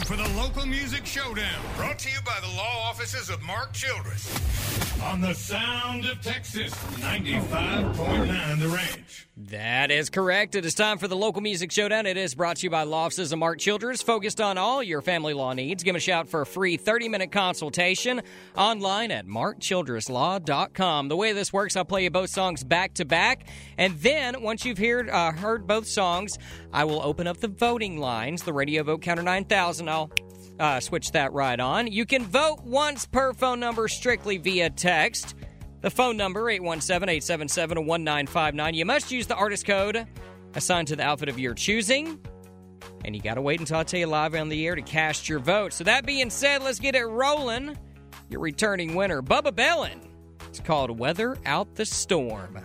for the Local Music Showdown, brought to you by the law offices of Mark Childress. On the Sound of Texas, 95.9 The Ranch. That is correct. It is time for the Local Music Showdown. It is brought to you by law offices of Mark Childress, focused on all your family law needs. Give them a shout for a free 30-minute consultation online at markchildresslaw.com. The way this works, I'll play you both songs back to back, and then once you've heard both songs, I will open up the voting lines. The radio vote counter 9,000. I'll switch that right on. You can vote once per phone number, strictly via text. The phone number, 817-877-1959. You must use the artist code assigned to the outfit of your choosing. And you got to wait until I tell you live on the air to cast your vote. So that being said, let's get it rolling. Your returning winner, Bubba Bellin. It's called Weather Out the Storm.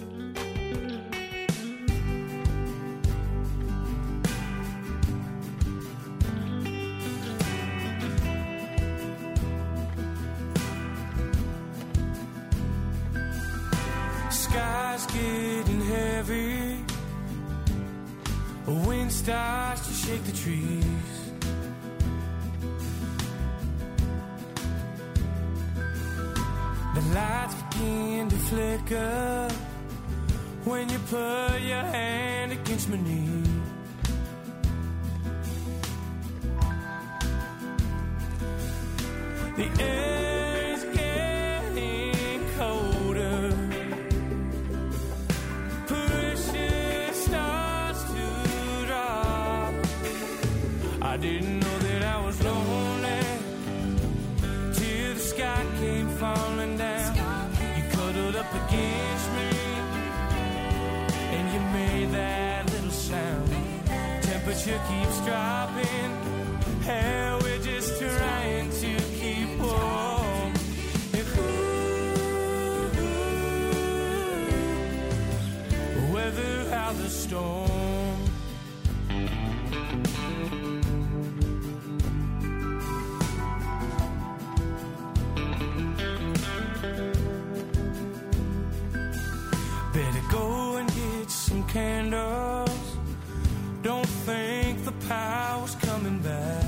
Sky's getting heavy. A wind starts to shake the trees. The lights begin to flicker when you put your hand against my knee. The air's getting colder. I didn't know that I was lonely till the sky came falling down. You cuddled up against me and you made that little sound. Temperature keeps dropping and we're just trying to keep warm. And weather out the storm. Candles, don't think the power's coming back.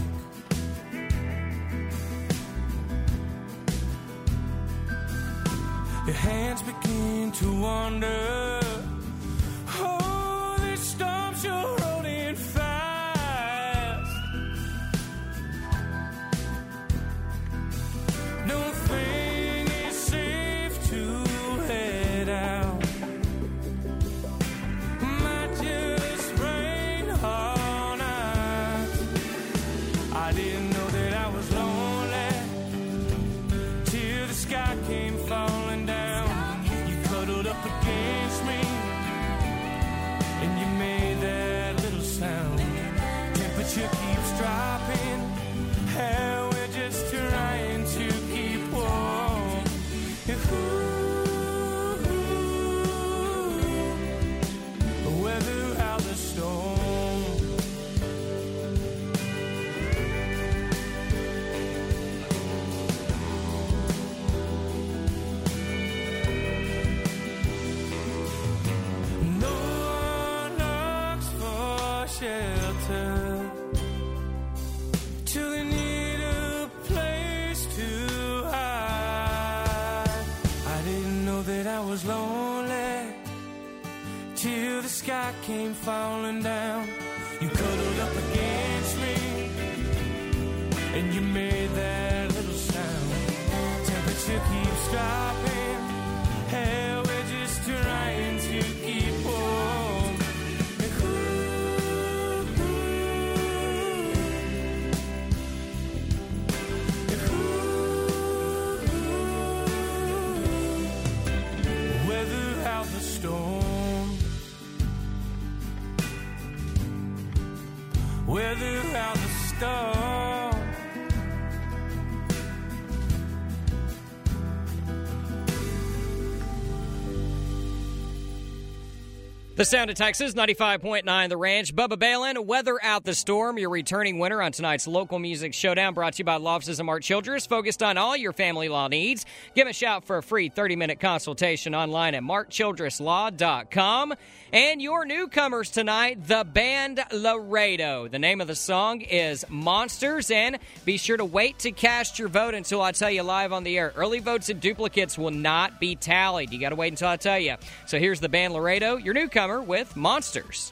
Your hands begin to wander. Oh, this storm sure rolling fast. Don't think it's safe to head out. Sky came falling down. You cuddled up against me and you made that little sound. Temperature keeps dropping and we're just trying to keep warm. Weather out the storm. Shelter till they need a place to hide. I didn't know that I was lonely till the sky came falling down. You cuddled up against me and you made that little sound. Temperature keeps dropping and we're just trying to keep warm. Weather out the storm. The Sound of Texas, 95.9 The Ranch. Bubba Balin, Weather Out the Storm, your returning winner on tonight's local music showdown, brought to you by Law Offices of Mark Childress, focused on all your family law needs. Give a shout for a free 30-minute consultation online at markchildresslaw.com. And your newcomers tonight, the band Laredo. The name of the song is Monsters, and be sure to wait to cast your vote until I tell you live on the air. Early votes and duplicates will not be tallied. You got to wait until I tell you. So here's the band Laredo, your newcomer with Monsters.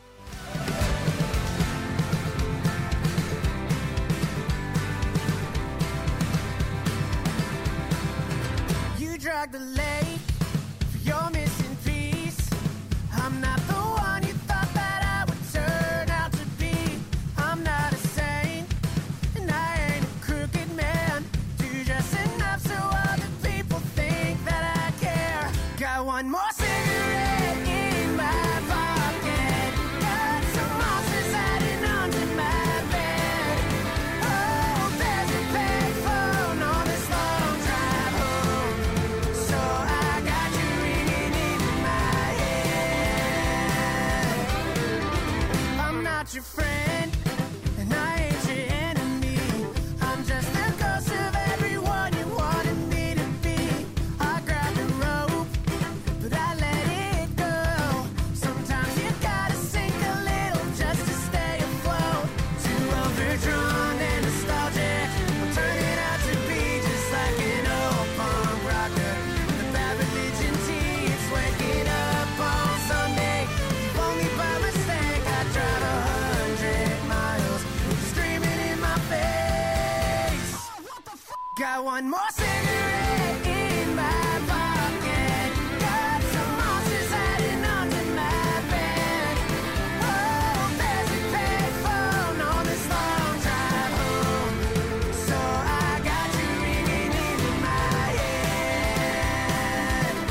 You drag the lake for your missing piece. I'm not the one you thought that I would turn out to be. I'm not a saint, and I ain't a crooked man. Do just enough so other people think that I care. Got one more cigarette in my pocket. Got some monsters hiding under my bed. Oh, there's a payphone on this long drive home. So I got you ringing in my head. I'm not your friend, and I ain't your enemy. I'm just the ghost of everyone you wanted me to be. I grabbed a rope, but I let it go. Sometimes you gotta sink a little just to stay afloat. Too overdrawn and nostalgic, I'm turning out to be just like an old punk rocker. The bad religion tea, it's waking up on Sunday. If only by mistake I drive 100 miles, screaming in my face. Got one more cigarette in my pocket. Got some monsters hiding under my bed. Oh, there's a payphone on this long drive home. So I got you ringing in my head.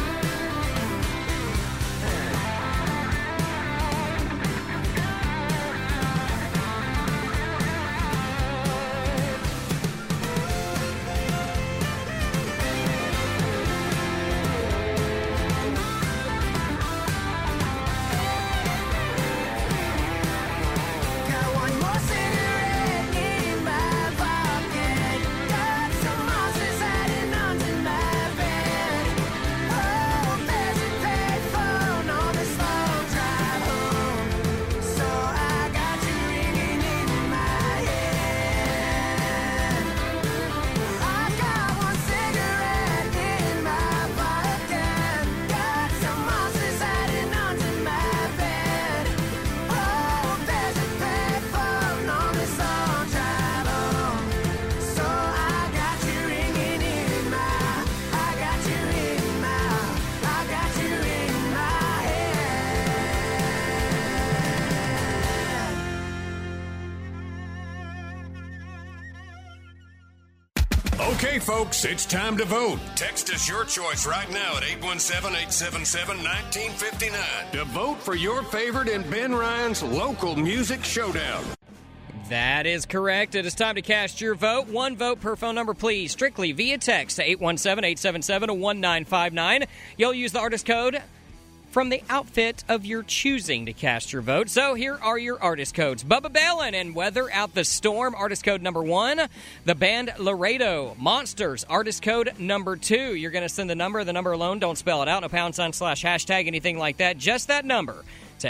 Got one more cigarette in my pocket. Got some monsters hiding under my bed. Oh, there's a payphone on this long drive home. So I got you ringing in my head. I got one cigarette in my pocket. Got some monsters hiding under my bed. Oh, there's a payphone on this long drive home. So I got you ringing in my, I got you in my, I got you in my head. Okay, folks, it's time to vote. Text us your choice right now at 817-877-1959 to vote for your favorite in Ben Ryan's local music showdown. That is correct. It is time to cast your vote. One vote per phone number, please. Strictly via text to 817-877-1959. You'll use the artist code from the outfit of your choosing to cast your vote. So here are your artist codes. Bubba Balin and Weather Out the Storm, artist code number 1. The band Laredo, Monsters, artist code number 2. You're going to send the number alone. Don't spell it out. No # hashtag, anything like that. Just that number to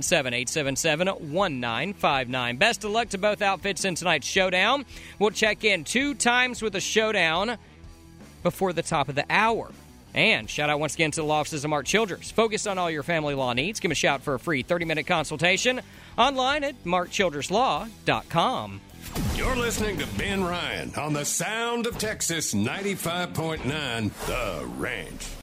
817-877-1959. Best of luck to both outfits in tonight's showdown. We'll check in 2 times with the showdown before the top of the hour. And shout out once again to the Law Offices of Mark Childress. Focused on all your family law needs. Give them a shout for a free 30-minute consultation online at markchildresslaw.com. You're listening to Ben Ryan on the Sound of Texas 95.9 The Ranch.